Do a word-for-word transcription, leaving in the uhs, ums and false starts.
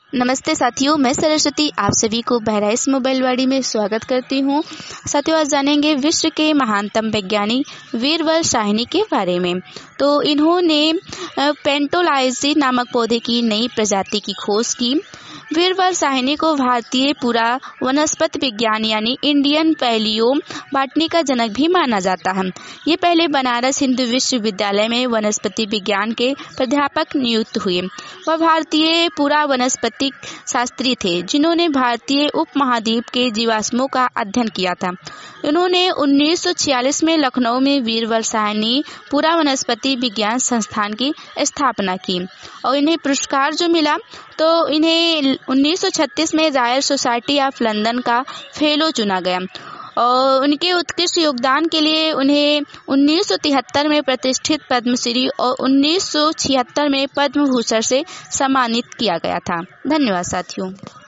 नमस्ते साथियों, मैं सरस्वती आप सभी को बहराइच मोबाइल वाड़ी में स्वागत करती हूँ। साथियों, आज जानेंगे विश्व के महानतम वैज्ञानिक वीरवर साहनी के बारे में। तो इन्होंने पेंटोलाइजी नामक पौधे की नई प्रजाति की खोज की। वीरवर साहनी को भारतीय पुरा वनस्पति विज्ञान यानी इंडियन पैलियो बॉटनी का जनक भी माना जाता है। ये पहले बनारस हिंदू विश्वविद्यालय में वनस्पति विज्ञान के प्राध्यापक नियुक्त हुए। वह भारतीय पुरा वनस्पति शास्त्री थे जिन्होंने भारतीय उपमहाद्वीप के जीवाश्मों का अध्ययन किया था। उन्होंने उन्नीस सौ छियालीस में लखनऊ में वीरवर साहनी पुरा वनस्पति विज्ञान संस्थान की स्थापना की और इन्हें पुरस्कार जो मिला तो इन्हें उन्नीस सौ छत्तीस में रॉयल सोसाइटी ऑफ लंदन का फेलो चुना गया और उनके उत्कृष्ट योगदान के लिए उन्हें उन्नीस सौ तिहत्तर में प्रतिष्ठित पद्मश्री और उन्नीस सौ छिहत्तर में पद्म भूषण से सम्मानित किया गया था। धन्यवाद साथियों।